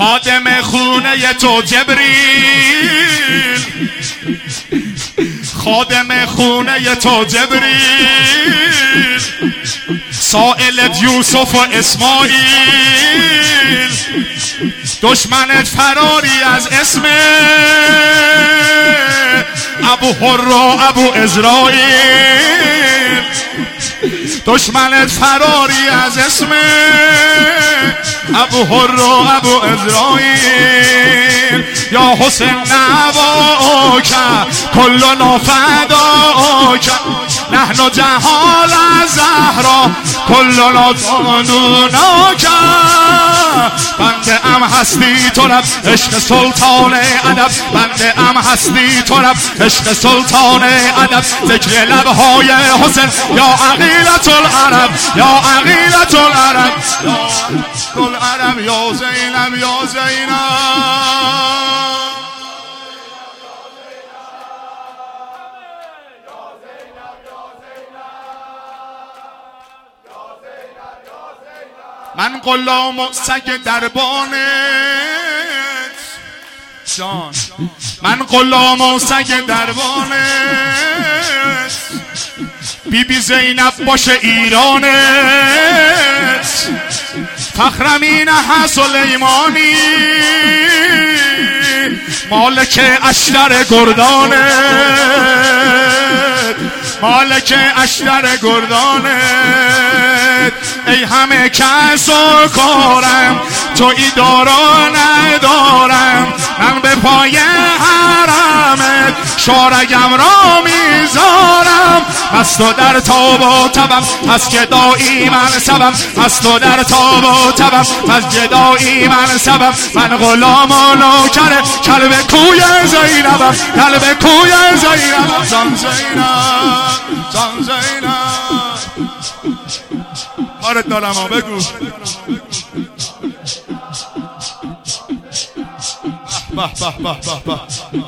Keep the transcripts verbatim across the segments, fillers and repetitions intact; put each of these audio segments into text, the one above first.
خادم خونه تو جبریل، خادم خونه تو جبریل، سائلت یوسف و اسماعیل، دشمنت فراری از اسم ابو هرا ابو اسرائیل، دشمنت فراری از اسم ابو هرا ابو اسرائیل. یا حسین نواک کلنا فداک، نحن جهال زهرا کلنا دانوناک. بنده ام هستی تو رب عشق سلطان ادب، بنده ام هستی تو رب عشق سلطان ادب. ذکر لبهای حسین یا عقیلة العرب، یا عقیلة العرب، یا العرب، یا زینب یا زینب. من غلام و سگ دربانت جان، من غلام و سگ دربانت، بی بی زینب باشه ایرانت، فخرمینه ها سلیمانی، مالک اشتر گردانت، مالک اشتر گردانت. ای همه کس و کارم تویی دارا ندارم، من به پای حرمت شارگم را میذارم. از تو در تاب و تبم از گدایی من سبم، از تو در تاب و تبم از گدایی من سبم. من غلام و نوکر کلب کوی زینبم، کلب کوی زینبم. زن زینب زن زینب کارت دارم ها بگو. به به به به به.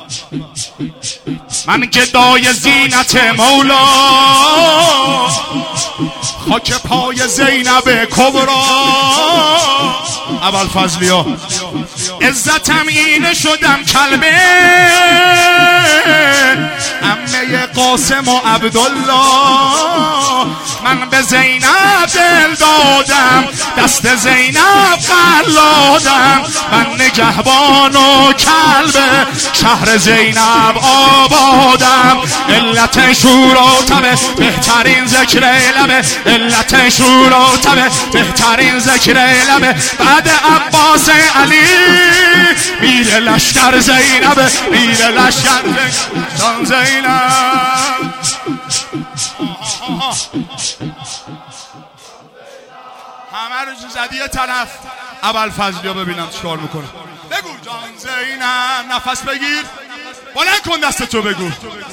من گدای زینت مولا، خاک پای زینب کبرا. اول فضلیا عزتم اینه شدم کلمه عمه قاسم و عبدالله. من به زینب دل دادم، دست زینب قلادم. من نگهبان و کلب شهر زینب آبادم. علت شور و تبه بهترین ذکر لبه، علت شور و تبه بهترین ذکر لبه. بعد عباس علی میره لشکر زینب، میره لشکر جان زینب. همه رو زدی یه طرف. اول فضلی ها ببینم چیکار میکنه. بگو جان زینب. نفس بگیر، بلند کن دستتو بگو.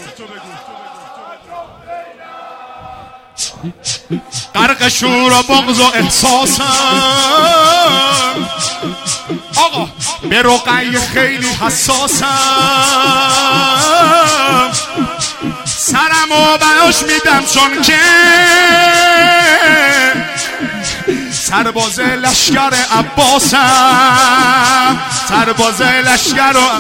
غرق شور و بغض و احساسم آقا، به رقیه خیلی حساسم. سرم و براش میدم چون که سرباز لشکر عباسم، سرباز لشکر و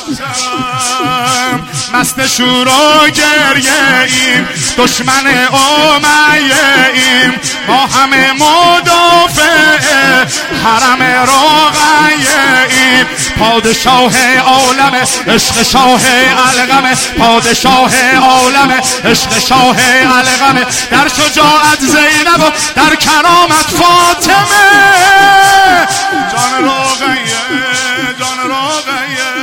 مست شور و گریه ایم، دشمن امیه ایم. ما همه مدافع حرم رقیه ایم. پادشاه عالم عشق شاه علقمه، پادشاه عالم عشق شاه علقمه. در شجاعت زینب و در کرامت فاطمه. جان رقیه جان رقیه